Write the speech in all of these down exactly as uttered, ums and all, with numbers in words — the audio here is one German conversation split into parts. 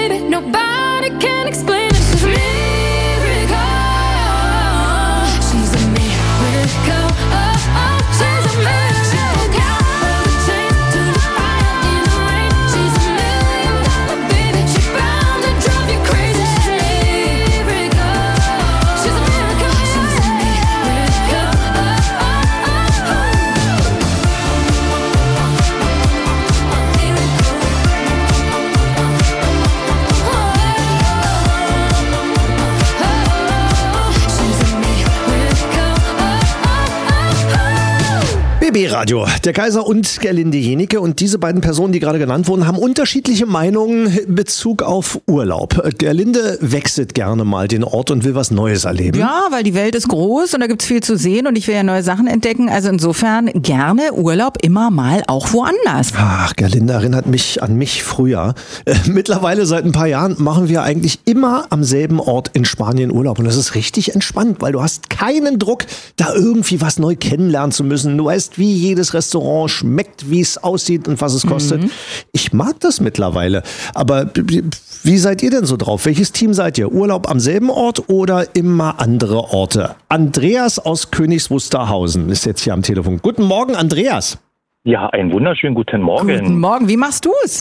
baby, nobody can explain it. She's a miracle. She's a miracle. Oh, oh, she's a miracle. All the chains to the fire in the rain. She's a million dollar baby. She's bound to drive you crazy. She's a miracle. She's a miracle. She's a miracle. Oh, oh, oh, oh. B B Radio, der Kaiser und Gerlinde Jenike, und diese beiden Personen, die gerade genannt wurden, haben unterschiedliche Meinungen in Bezug auf Urlaub. Gerlinde wechselt gerne mal den Ort und will was Neues erleben. Ja, weil die Welt ist groß und da gibt's viel zu sehen und ich will ja neue Sachen entdecken. Also insofern gerne Urlaub immer mal auch woanders. Ach, Gerlinde erinnert mich an mich früher. Äh, mittlerweile seit ein paar Jahren machen wir eigentlich immer am selben Ort in Spanien Urlaub. Und das ist richtig entspannt, weil du hast keinen Druck, da irgendwie was neu kennenlernen zu müssen. Du weißt, wie jedes Restaurant schmeckt, wie es aussieht und was es kostet. Mhm. Ich mag das mittlerweile. Aber wie seid ihr denn so drauf? Welches Team seid ihr? Urlaub am selben Ort oder immer andere Orte? Andreas aus Königs Wusterhausen ist jetzt hier am Telefon. Guten Morgen, Andreas. Ja, einen wunderschönen guten Morgen. Guten Morgen. Wie machst du es?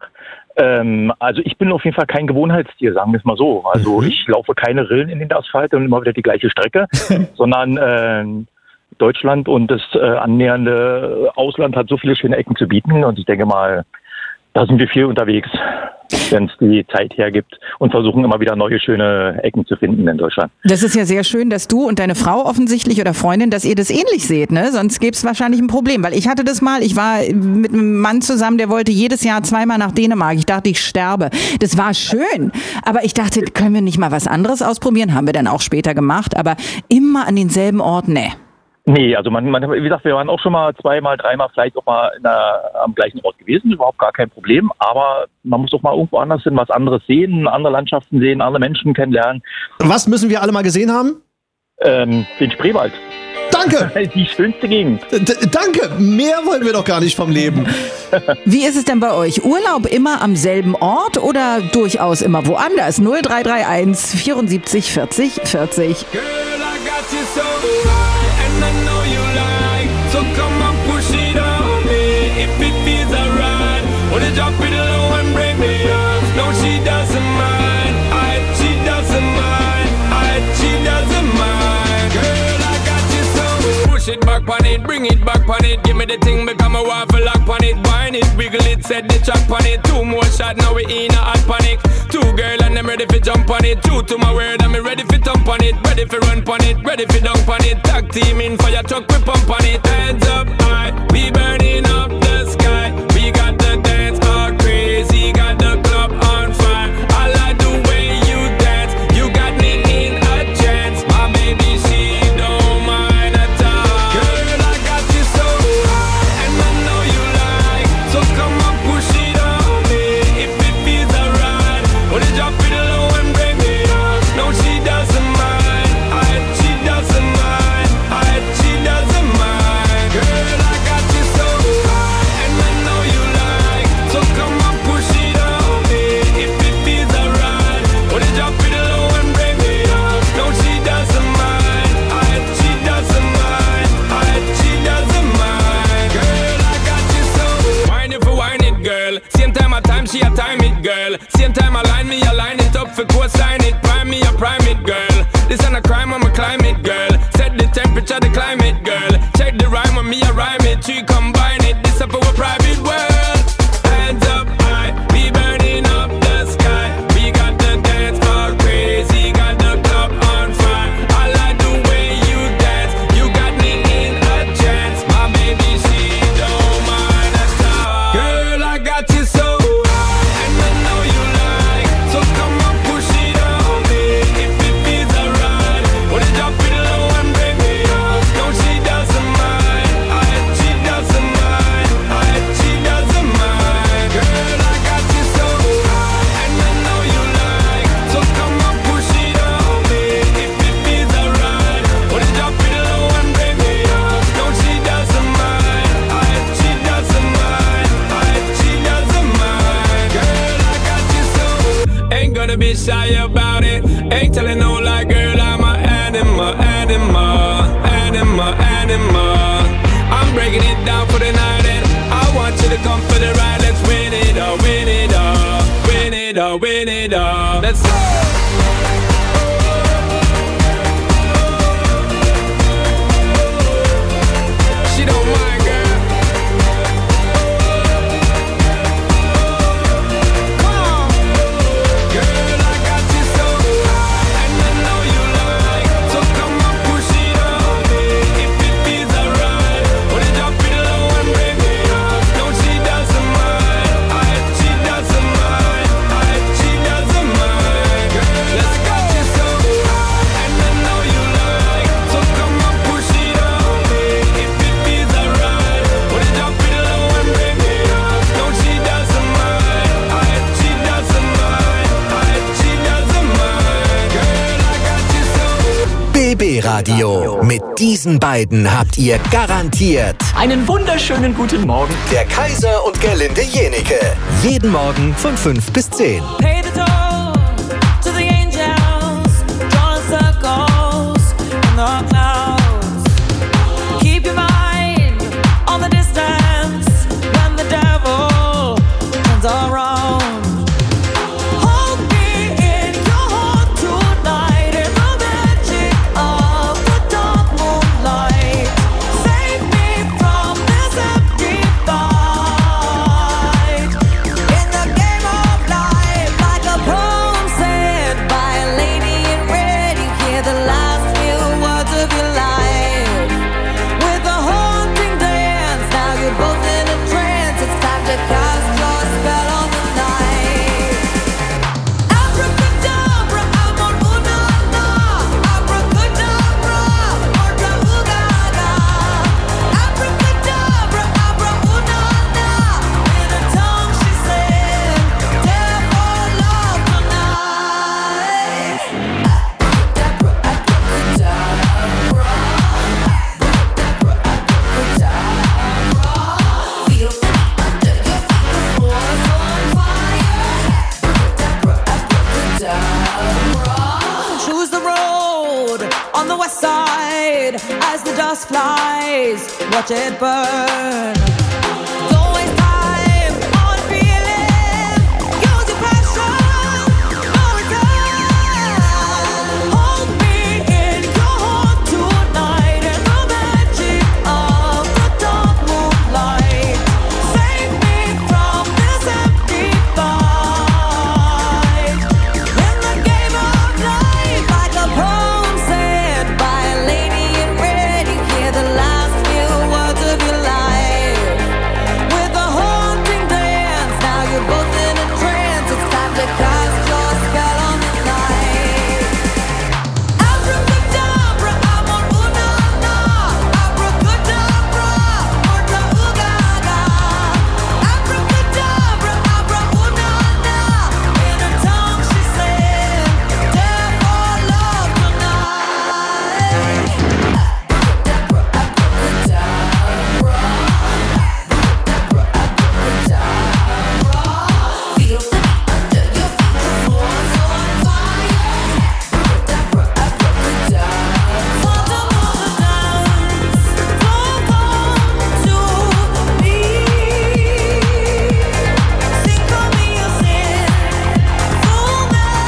Ähm, also ich bin auf jeden Fall kein Gewohnheitstier, sagen wir es mal so. Also mhm. ich laufe keine Rillen in den Asphalt und immer wieder die gleiche Strecke, sondern äh, Deutschland und das äh, annähernde Ausland hat so viele schöne Ecken zu bieten und ich denke mal, da sind wir viel unterwegs, wenn es die Zeit hergibt und versuchen immer wieder neue schöne Ecken zu finden in Deutschland. Das ist ja sehr schön, dass du und deine Frau offensichtlich oder Freundin, dass ihr das ähnlich seht, ne? Sonst gäbe es wahrscheinlich ein Problem, weil ich hatte das mal, ich war mit einem Mann zusammen, der wollte jedes Jahr zweimal nach Dänemark. Ich dachte, ich sterbe. Das war schön, aber ich dachte, können wir nicht mal was anderes ausprobieren? Haben wir dann auch später gemacht, aber immer an denselben Ort, ne. Nee, also man, man, wie gesagt, wir waren auch schon mal zweimal, dreimal vielleicht auch mal in der, am gleichen Ort gewesen, überhaupt gar kein Problem, aber man muss doch mal irgendwo anders hin, was anderes sehen, andere Landschaften sehen, andere Menschen kennenlernen. Was müssen wir alle mal gesehen haben? Ähm, den Spreewald. Danke! Die schönste Gegend. D- danke! Mehr wollen wir doch gar nicht vom Leben. Wie ist es denn bei euch? Urlaub immer am selben Ort oder durchaus immer woanders? null drei drei eins vierundsiebzig vierzig vierzig. Girl, I got you so high, and I know you like, so come on, push it on me, if it feels alright, wanna drop it low and break me off, no she doesn't mind, I, she doesn't mind, I, she doesn't mind, girl, I got you so, push it back on it, bring it back on it, give me the thing, become a waffle lock on it, wine it, wiggle it, set the track on it, two more shots, now we in a hot panic, two girl and I'm ready for jump on it, true to my word, I'm ready for thump on it, ready for run on it, ready for dunk on it, tag team in fire truck, we pump on it, hands up high, we burning up the sky, we got the dance all crazy, got the club on fire, I like the way you dance, you got me in a trance, my baby she don't mind at all, girl I got you so high, and I know you like, so come on push it on me, if it feels alright, wanna drop it low and break me off, no she doesn't mind, I, she doesn't mind, I, she doesn't mind, girl I got you so high, and I know you like, so come on push it on me, if it feels alright, wanna drop it low and break me off, no she doesn't mind, I, she doesn't mind, I, she doesn't mind, girl I got you so, wine it for wine it girl, same time a time she a time it girl, same time I line me, I line it up for cosign it, prime me, I prime it girl, this ain't a crime, I'm a climate girl, set the temperature, the climate girl, check the rhyme when me, I rhyme it, three combine it, this up for a private world, hands up high, we burning up the sky, we got the dance all crazy, got the club on fire, I like the way you dance, you got me in a trance, my baby she don't mind at all, girl I got you so high, and I know you like, so come on push it on me, if it feels alright, wanna drop it gotta be shy about it. Ain't telling no lie, girl, I'm a animal, animal, animal, animal. I'm breaking it down for the night and I want you to come for the ride. Let's win it all, win it all, win it all, win it all. Let's go. B B Radio. Mit diesen beiden habt ihr garantiert Einen wunderschönen guten Morgen. der Kaiser und Gerlinde Jenike. Jeden Morgen von fünf bis zehn. Pay the toll to the angels, drawing circles in the clouds. Keep your mind on the distance when the devil turns around. Hold me in your heart tonight in the magic of the dark moonlight. Save me from this empty fight. In the game of life, like a poem said by a lady in red, you hear the last few words of your life. With a haunting dance, now you're both in a trance. It's time to cast your spell on the night. Abracadabra, amor, una, na. Abracadabra, orca, ugaga. Abracadabra, abra, una, na. In a tongue she said, dare for love tonight. Abracadabra, abracadabra. Abracadabra, abracadabra. Feel it under your feet, the floor's on fire. Abracadabra, abracadabra. Choose the road on the west side as the dust flies. Watch it burn. Don't waste time on feeling. Use your passion. No return. Hold me in your heart tonight in the magic of the dark moonlight. Save me from this empty fight. In the game of life, like a poem said by a lady in red, you hear the last few words of your life. With a haunting dance, now you're both in a trance. It's time to cast your spell on the night. Abracadabra, amor, una, na. Abracadabra, orca, ugaga. Abracadabra, abra, una, na. In a tongue she said, dare for love tonight. Abracadabra, abracadabra. Abracadabra, abracadabra. Feel it under your feet, the floor's on fire. Abracadabra, abracadabra. Fall down the dance, don't come to me. Sing for me your sin, full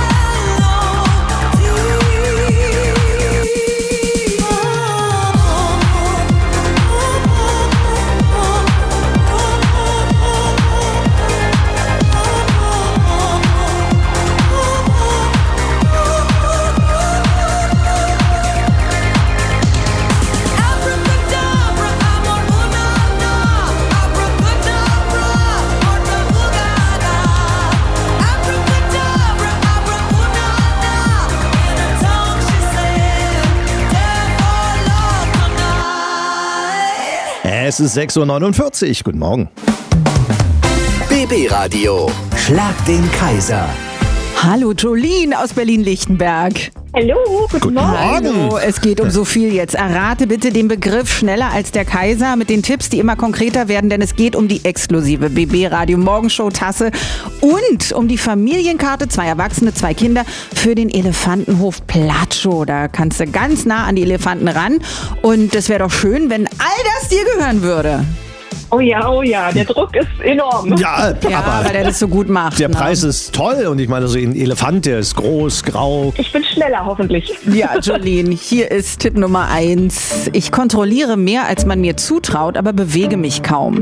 Abracadabra, amor, una, na. Abracadabra, orca, ugaga. Abracadabra, abra, una, na. In a tongue she said, dare for love tonight. Es ist sechs Uhr neunundvierzig. Guten Morgen. B B Radio. Schlag den Kaiser. Hallo Jolene aus Berlin-Lichtenberg. Hallo, guten Morgen. Hallo, es geht um so viel jetzt. Errate bitte den Begriff schneller als der Kaiser mit den Tipps, die immer konkreter werden, denn es geht um die exklusive B B Radio Morgenshow Tasse und um die Familienkarte, zwei Erwachsene, zwei Kinder für den Elefantenhof Platschow. Da kannst du ganz nah an die Elefanten ran und es wäre doch schön, wenn all das dir gehören würde. Oh ja, oh ja, der Druck ist enorm. Ja, Ja, aber weil er das so gut macht. der ne? Preis ist toll und ich meine, so ein Elefant, der ist groß, grau. Ich bin schneller, hoffentlich. Ja, Jolene, hier ist Tipp Nummer eins. Ich kontrolliere mehr, als man mir zutraut, aber bewege mich kaum.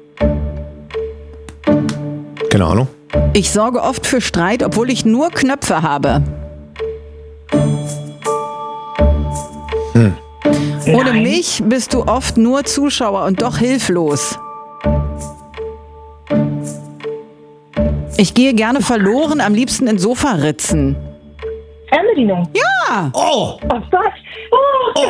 Keine Ahnung. Ich sorge oft für Streit, obwohl ich nur Knöpfe habe. Hm. Ohne mich bist du oft nur Zuschauer und doch hilflos. Ich gehe gerne verloren, am liebsten in Sofaritzen. Fernbedienung. Ja! Oh! Was ist das? Oh,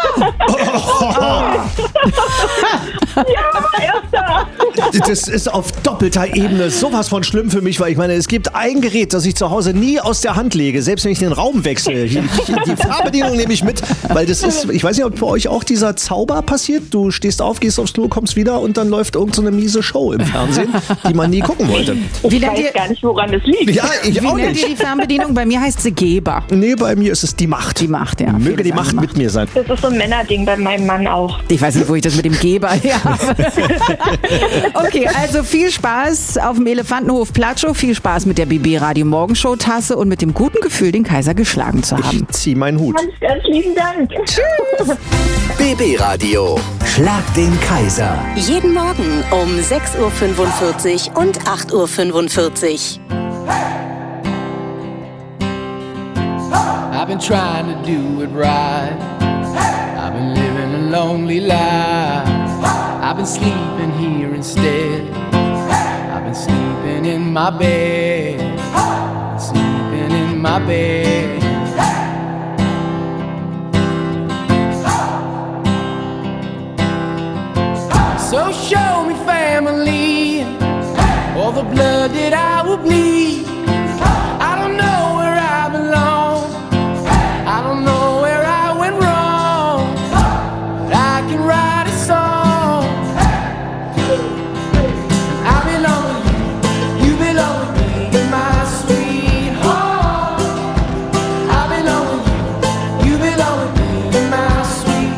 ja, erster. Das ist auf doppelter Ebene sowas von schlimm für mich, weil ich meine, es gibt ein Gerät, das ich zu Hause nie aus der Hand lege, selbst wenn ich den Raum wechsle. Die, die Fernbedienung nehme ich mit, weil das ist, ich weiß nicht, ob bei euch auch dieser Zauber passiert. Du stehst auf, gehst aufs Klo, kommst wieder und dann läuft irgend so eine miese Show im Fernsehen, die man nie gucken wollte. Wie Ich nennt weiß ihr, gar nicht, woran das liegt. Ja, ich wie auch nennt ihr nicht. die Fernbedienung? Bei mir heißt sie Geber. Nee, bei mir ist es die Macht. Die Macht, ja. auf Möge jeden die Fall Macht mit mir sein. Das ist so ein Männerding bei meinem Mann auch. Ich weiß nicht, wo ich das mit dem Geber her habe. Okay, also viel Spaß auf dem Elefantenhof Platschow, viel Spaß mit der B B Radio Morgenshow Tasse und mit dem guten Gefühl, den Kaiser geschlagen zu haben. Ich zieh meinen Hut. Ganz, ganz lieben Dank. Tschüss. B B Radio. Schlag den Kaiser. Jeden Morgen um sechs Uhr fünfundvierzig und acht Uhr fünfundvierzig. I've been trying to do it right. I've been living a lonely life. I've been sleeping here instead. I've been sleeping in my bed. Sleeping in my bed. So show me family, all the blood that I will bleed. I don't know where I belong. I don't know where I went wrong. But I can write a song. I belong with you. You belong with me in my sweet home. I belong with you. You belong with me in my sweet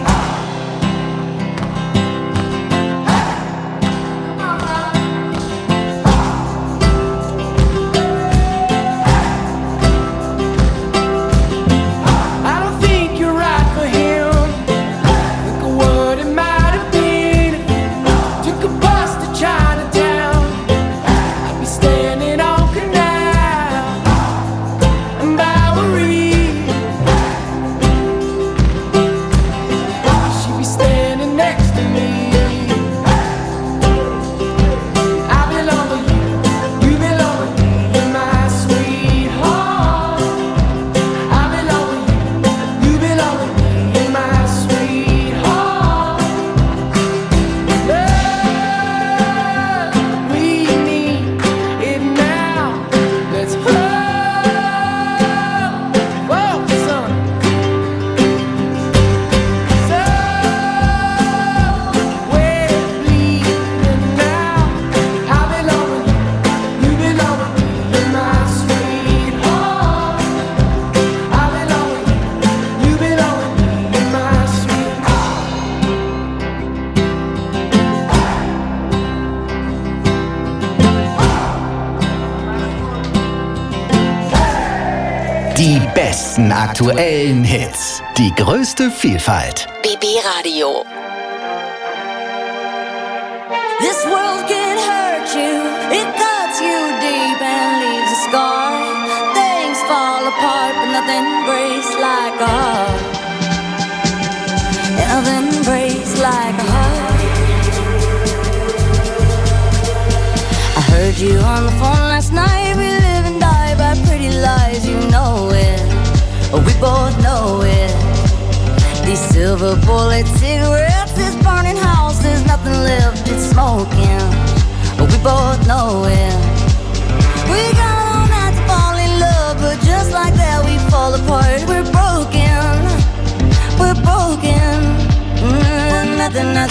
I don't think you're right for him. Think of what it might have been. Took a bus to Chinatown. I'd be standing on Canal and Bowery. She'd be standing next to me. I belong with you. You belong with me in my sweet home. I belong with you. You belong with me in my sweet home. Love, we need it now. Let's hold, focus on so we're bleeding now. I belong with you. You belong with me in my sweet home. I belong with you. You belong with me in my sweet home. Die besten aktuellen Hits. Die größte Vielfalt. B B Radio. This world can hurt you, it cuts you deep and leaves a scar. Things fall apart, but nothing breaks like a heart. And nothing breaks like a heart. I heard you on the phone last night. We live and die by pretty lies, you know it. We both know it. These silver bullet cigarettes, this burning house, there's nothing left, it's smoking. We both know it. We got all night to fall in love, but just like that we fall apart. We're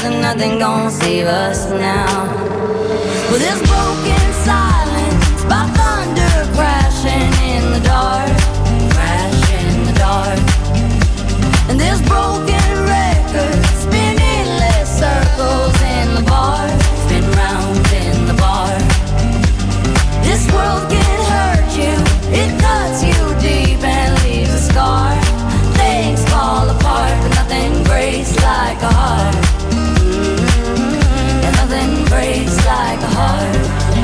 nothing, nothing gonna save us now. Well, there's broken silence by thunder crashing in the dark, crash in the dark. And there's broken records spinning endless circles in the bar, spin round in the bar. This world can hurt you, it cuts you deep and leaves a scar. Things fall apart, but nothing breaks like a heart. Mm-hmm. And nothing breaks like a heart.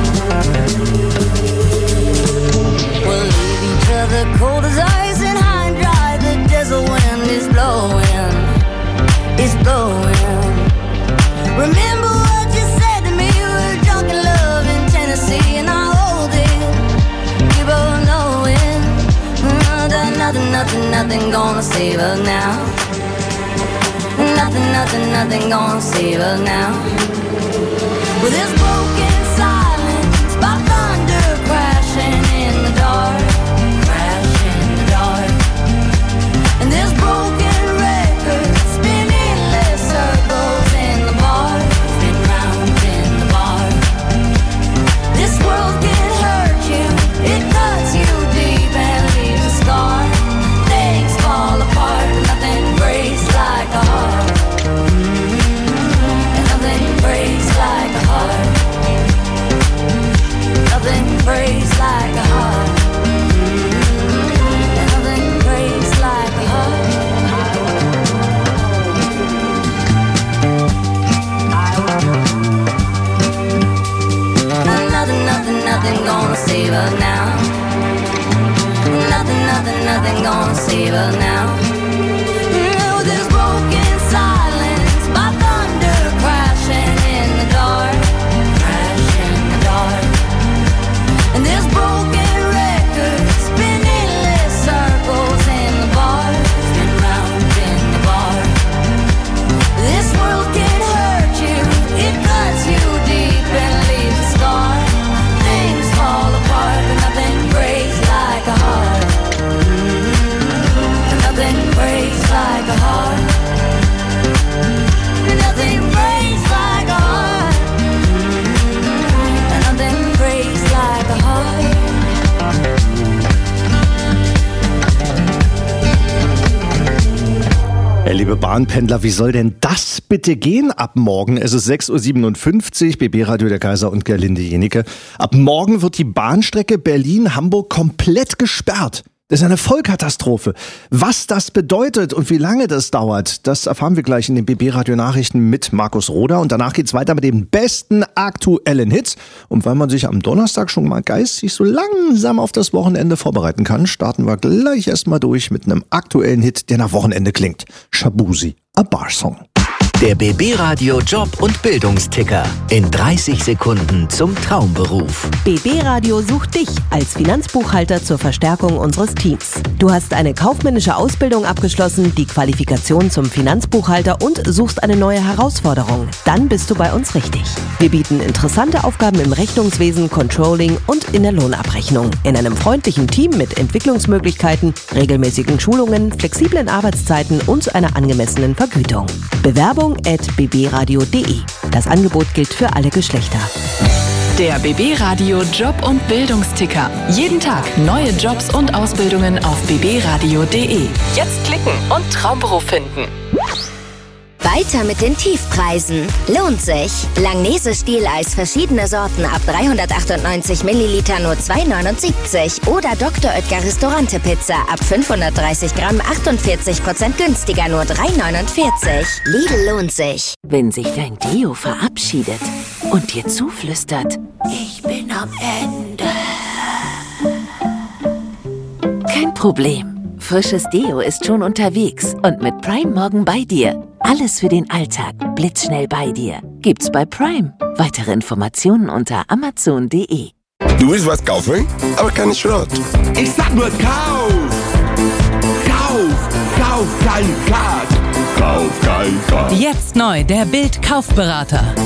We'll leave each other cold as ice and high and dry. The desert wind is blowing, it's blowing. Remember what you said to me, we were drunk in love in Tennessee, and I hold it, we both know it. Mm, nothing, nothing, nothing gonna save us now. Nothing, nothing, nothing gonna save us now. Well, there's broken silence by thunder crashing in the dark, crash in the dark. And there's broken records spinning endless circles in the bar, spin round in the bar. This world can hurt you, it cuts you deep and leaves a scar. Things fall apart, but nothing breaks like a heart. And nothing breaks like a heart. Nothing breaks like a heart. And nothing breaks like a heart. Nothing, nothing, nothing gonna save us now. Nothing, nothing, nothing gonna save us now. Oh, there's broken silence by thunder crashing in the dark, crash in the dark. And there's broken records spinning endless circles in the bar, spin round in the bar. This world can hurt you, it cuts you deep and leaves a scar. Things fall apart, but nothing breaks like a heart. Mm-hmm. Nothing breaks like a heart. Nothing breaks like a heart. Mm-hmm. Nothing breaks like a heart. Ja, liebe Bahnpendler, wie soll denn das bitte gehen ab morgen? Es ist sechs Uhr siebenundfünfzig, B B Radio der Kaiser und Gerlinde Jenike. Ab morgen wird die Bahnstrecke Berlin-Hamburg komplett gesperrt. Das ist eine Vollkatastrophe. Was das bedeutet und wie lange das dauert, das erfahren wir gleich in den B B Radio Nachrichten mit Markus Roder. Und danach geht's weiter mit den besten aktuellen Hits. Und weil man sich am Donnerstag schon mal geistig so langsam auf das Wochenende vorbereiten kann, starten wir gleich erstmal durch mit einem aktuellen Hit, der nach Wochenende klingt. Shabuzi, a Bar Song. Der B B Radio Job- und Bildungsticker. In dreißig Sekunden zum Traumberuf. B B Radio sucht dich als Finanzbuchhalter zur Verstärkung unseres Teams. Du hast eine kaufmännische Ausbildung abgeschlossen, die Qualifikation zum Finanzbuchhalter und suchst eine neue Herausforderung. Dann bist du bei uns richtig. Wir bieten interessante Aufgaben im Rechnungswesen, Controlling und in der Lohnabrechnung. In einem freundlichen Team mit Entwicklungsmöglichkeiten, regelmäßigen Schulungen, flexiblen Arbeitszeiten und einer angemessenen Vergütung. Bewerbung at b b radio punkt d e. Das Angebot gilt für alle Geschlechter. Der B B Radio Job- und Bildungsticker. Jeden Tag neue Jobs und Ausbildungen auf b b radio punkt d e. Jetzt klicken und Traumberuf finden. Weiter mit den Tiefpreisen. Lohnt sich. Langnese-Stieleis verschiedene Sorten ab dreihundertachtundneunzig Milliliter nur zwei neunundsiebzig. Oder Doktor Oetker Restaurante-Pizza ab fünfhundertdreißig Gramm achtundvierzig Prozent günstiger nur drei neunundvierzig. Lidl lohnt sich. Wenn sich dein Deo verabschiedet und dir zuflüstert, ich bin am Ende. Kein Problem. Frisches Deo ist schon unterwegs und mit Prime morgen bei dir. Alles für den Alltag, blitzschnell bei dir. Gibt's bei Prime. Weitere Informationen unter amazon punkt de. Du willst was kaufen, aber keine Schrott. Ich sag nur Kauf! Kauf! Kauf kein Kart! Kauf kein Kart! Jetzt neu der Bild Kaufberater.